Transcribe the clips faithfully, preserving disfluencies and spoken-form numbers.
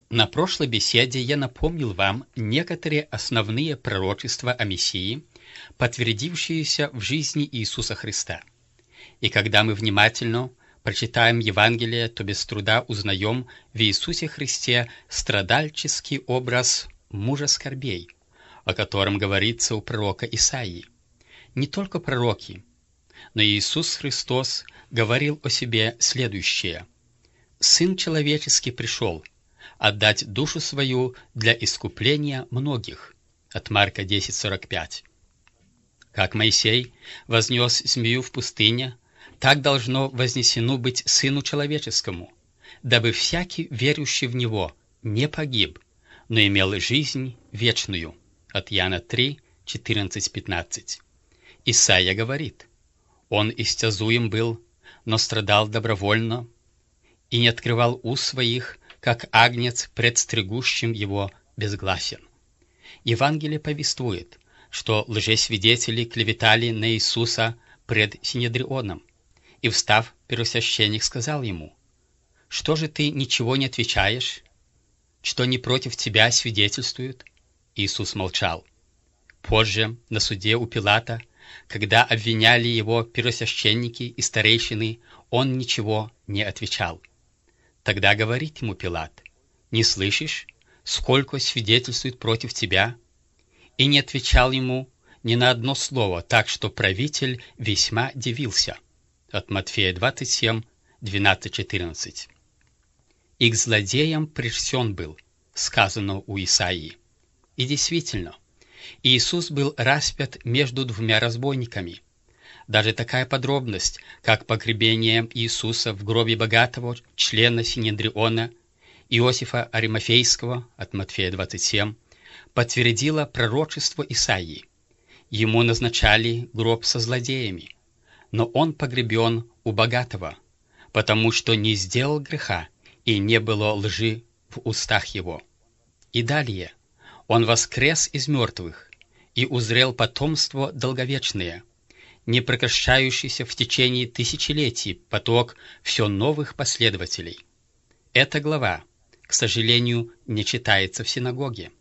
На прошлой беседе я напомнил вам некоторые основные пророчества о Мессии, подтвердившиеся в жизни Иисуса Христа. И когда мы внимательно прочитаем Евангелие, то без труда узнаем в Иисусе Христе страдальческий образ мужа скорбей, о котором говорится у пророка Исаии. Не только пророки, но и Иисус Христос говорил о себе следующее: «Сын человеческий пришел отдать душу свою для искупления многих». От Марка десять сорок пять. Как Моисей вознес змею в пустыне, так должно вознесено быть Сыну Человеческому, дабы всякий, верующий в Него, не погиб, но имел жизнь вечную. От Иоанна три, четырнадцать пятнадцать. Исайя говорит: «Он истязуем был, но страдал добровольно, и не открывал уст своих, как агнец пред стригущим его безгласен». Евангелие повествует, что лжесвидетели клеветали на Иисуса пред Синедрионом, и, встав, первосвященник сказал ему: «Что же ты ничего не отвечаешь? Что не против тебя свидетельствуют?» Иисус молчал. Позже, на суде у Пилата, когда обвиняли его первосвященники и старейшины, он ничего не отвечал. Тогда говорит ему Пилат: «Не слышишь, сколько свидетельствует против тебя?» И не отвечал ему ни на одно слово, так что правитель весьма дивился. От Матфея двадцать семь, двенадцать четырнадцать. «И к злодеям пришсен был», сказано у Исаии. И действительно, Иисус был распят между двумя разбойниками. Даже такая подробность, как погребение Иисуса в гробе богатого члена Синедриона Иосифа Аримафейского от Матфея двадцать семь, подтвердила пророчество Исаии. Ему назначали гроб со злодеями, но он погребен у богатого, потому что не сделал греха, и не было лжи в устах его. И далее: он воскрес из мертвых и узрел потомство долговечное, не прекращающийся в течение тысячелетий поток все новых последователей. Эта глава, к сожалению, не читается в синагоге.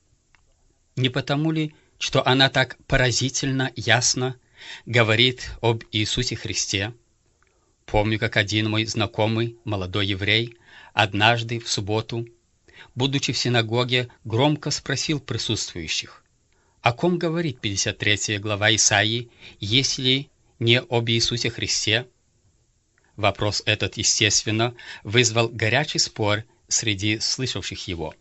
Не потому ли, что она так поразительно ясно говорит об Иисусе Христе? Помню, как один мой знакомый, молодой еврей, однажды в субботу, будучи в синагоге, громко спросил присутствующих: о ком говорит пятьдесят третья глава Исаии, если не об Иисусе Христе? Вопрос этот, естественно, вызвал горячий спор среди слышавших его.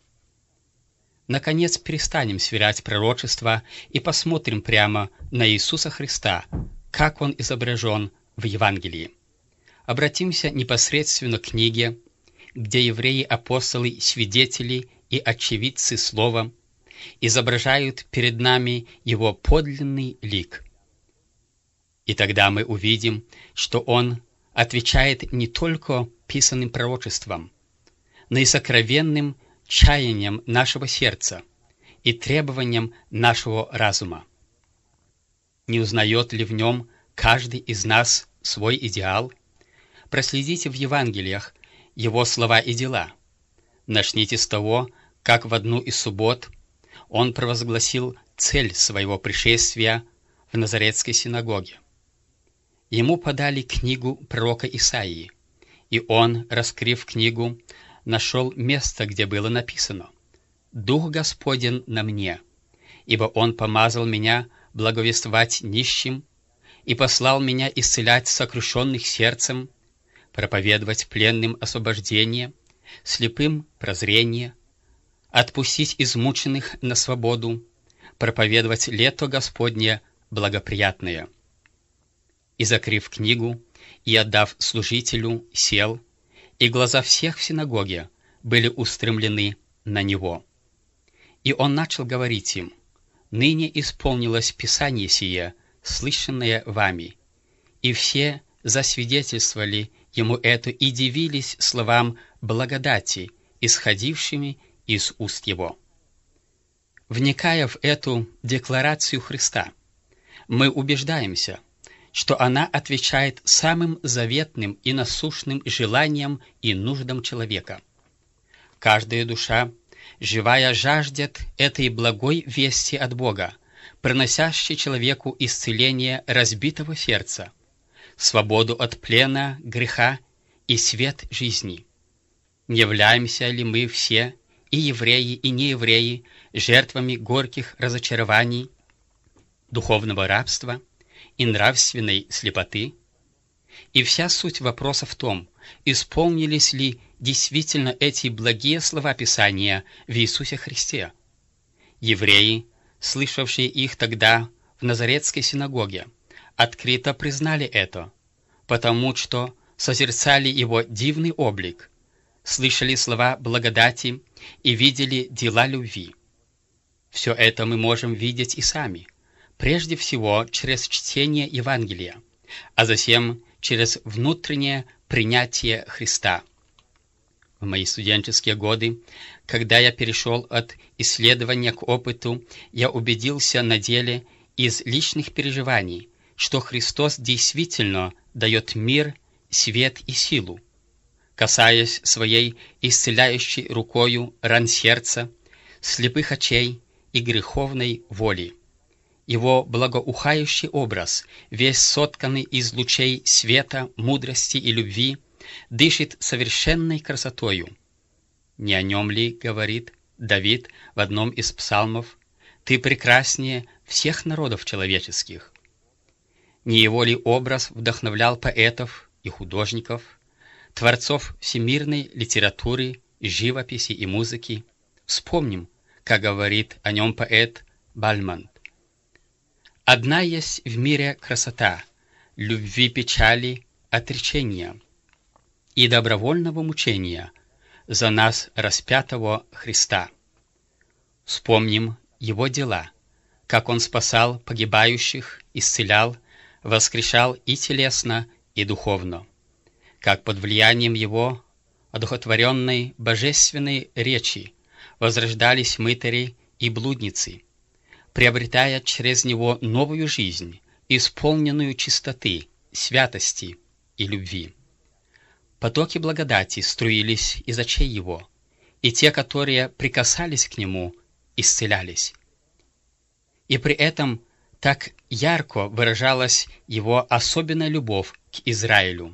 Наконец, перестанем сверять пророчества и посмотрим прямо на Иисуса Христа, как Он изображен в Евангелии. Обратимся непосредственно к книге, где евреи-апостолы, свидетели и очевидцы Слова изображают перед нами Его подлинный лик. И тогда мы увидим, что Он отвечает не только писанным пророчествам, но и сокровенным чаянием нашего сердца и требованием нашего разума. Не узнает ли в нем каждый из нас свой идеал? Проследите в Евангелиях его слова и дела. Начните с того, как в одну из суббот он провозгласил цель своего пришествия в Назаретской синагоге. Ему подали книгу пророка Исаии, и он, раскрыв книгу, нашел место, где было написано: «Дух Господень на мне, ибо Он помазал меня благовествовать нищим и послал меня исцелять сокрушенных сердцем, проповедовать пленным освобождение, слепым прозрение, отпустить измученных на свободу, проповедовать лето Господне благоприятное». И, закрыв книгу и отдав служителю, сел, и глаза всех в синагоге были устремлены на него. И он начал говорить им: «Ныне исполнилось Писание сие, слышанное вами». И все засвидетельствовали ему это и дивились словам благодати, исходившими из уст его. Вникая в эту декларацию Христа, мы убеждаемся, что она отвечает самым заветным и насущным желаниям и нуждам человека. Каждая душа живая жаждет этой благой вести от Бога, приносящей человеку исцеление разбитого сердца, свободу от плена, греха и свет жизни. Не являемся ли мы все, и евреи, и неевреи, жертвами горьких разочарований, духовного рабства и нравственной слепоты? И вся суть вопроса в том, исполнились ли действительно эти благие слова Писания в Иисусе Христе. Евреи, слышавшие их тогда в Назаретской синагоге, открыто признали это, потому что созерцали его дивный облик, слышали слова благодати и видели дела любви. Все это мы можем видеть и сами, прежде всего через чтение Евангелия, а затем через внутреннее принятие Христа. В мои студенческие годы, когда я перешел от исследования к опыту, я убедился на деле из личных переживаний, что Христос действительно дает мир, свет и силу, касаясь своей исцеляющей рукою ран сердца, слепых очей и греховной воли. Его благоухающий образ, весь сотканный из лучей света, мудрости и любви, дышит совершенной красотою. Не о нем ли говорит Давид в одном из псалмов: «Ты прекраснее всех народов человеческих»? Не его ли образ вдохновлял поэтов и художников, творцов всемирной литературы, живописи и музыки? Вспомним, как говорит о нем поэт Бальмонт: «Одна есть в мире красота, любви, печали, отречения и добровольного мучения за нас распятого Христа». Вспомним его дела, как он спасал погибающих, исцелял, воскрешал и телесно, и духовно, как под влиянием его одухотворенной божественной речи возрождались мытари и блудницы, приобретая через него новую жизнь, исполненную чистоты, святости и любви. Потоки благодати струились из очей его, и те, которые прикасались к нему, исцелялись. И при этом так ярко выражалась его особенная любовь к Израилю.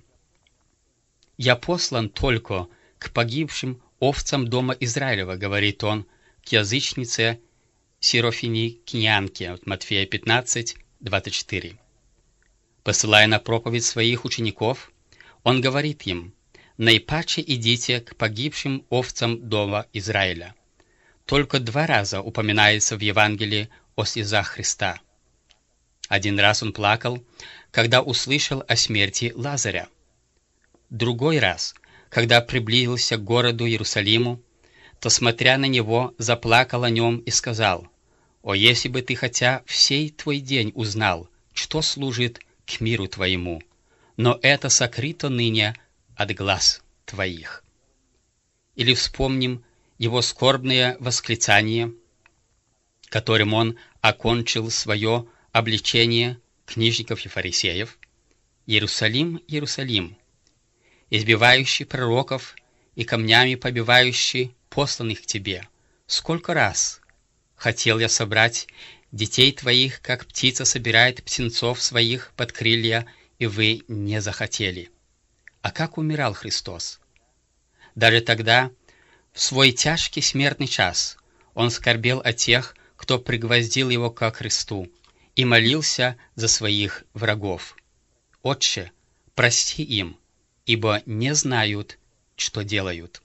«Я послан только к погибшим овцам дома Израилева», говорит он к язычнице Сирофиникинянке, от Матфея пятнадцать, двадцать четыре. Посылая на проповедь своих учеников, он говорит им: «Наипаче идите к погибшим овцам дома Израиля». Только два раза упоминается в Евангелии о слезах Христа. Один раз он плакал, когда услышал о смерти Лазаря. Другой раз, когда приблизился к городу Иерусалиму, то, смотря на него, заплакал о нем и сказал: «О, если бы ты хотя всей твой день узнал, что служит к миру твоему, но это сокрыто ныне от глаз твоих». Или вспомним его скорбное восклицание, которым он окончил свое обличение книжников и фарисеев: «Иерусалим, Иерусалим, избивающий пророков и камнями побивающий посланных к тебе, сколько раз хотел я собрать детей твоих, как птица собирает птенцов своих под крылья, и вы не захотели». А как умирал Христос? Даже тогда, в свой тяжкий смертный час, он скорбел о тех, кто пригвоздил его ко кресту, и молился за своих врагов: «Отче, прости им, ибо не знают, что делают».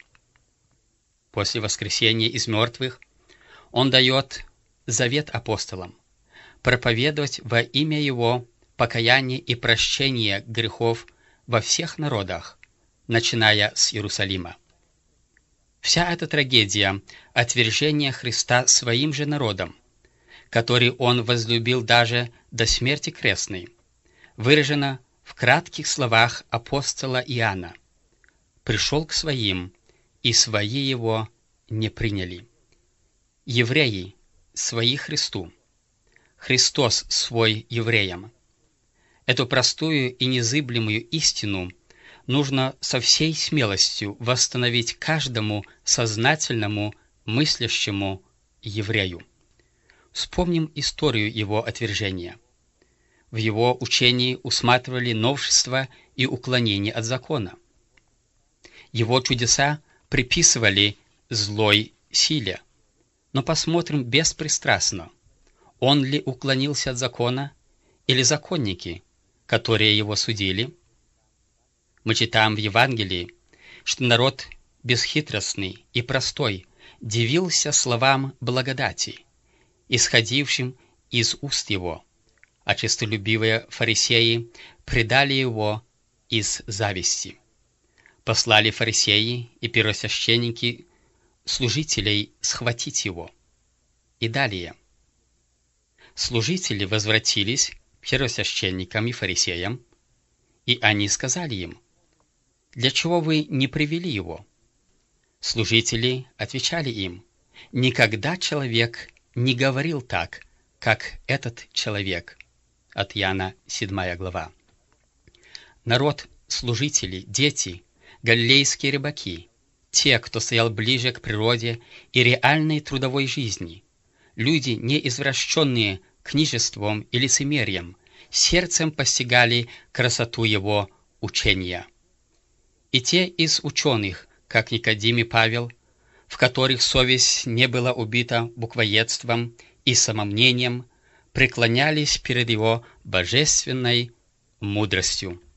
После воскресения из мертвых он дает завет апостолам проповедовать во имя его покаяние и прощение грехов во всех народах, начиная с Иерусалима. Вся эта трагедия отвержения Христа своим же народом, который он возлюбил даже до смерти крестной, выражена в кратких словах апостола Иоанна: «Пришел к своим, и свои его не приняли». Евреи свои Христу, Христос свой евреям. Эту простую и незыблемую истину нужно со всей смелостью восстановить каждому сознательному мыслящему еврею. Вспомним историю его отвержения. В его учении усматривали новшества и уклонение от закона. Его чудеса приписывали злой силе. Но посмотрим беспристрастно, он ли уклонился от закона, или законники, которые его судили. Мы читаем в Евангелии, что народ бесхитростный и простой дивился словам благодати, исходившим из уст его, а честолюбивые фарисеи предали его из зависти. Послали фарисеи и первосвященники служителей схватить его. И далее. Служители возвратились к первосвященникам и фарисеям, и они сказали им: «Для чего вы не привели его?» Служители отвечали им: «Никогда человек не говорил так, как этот человек». От Иоанна седьмая глава. Народ, служители, дети, галилейские рыбаки, те, кто стоял ближе к природе и реальной трудовой жизни, люди, не извращенные книжеством и лицемерием, сердцем постигали красоту его учения. И те из ученых, как Никодим и Павел, в которых совесть не была убита буквоедством и самомнением, преклонялись перед его божественной мудростью.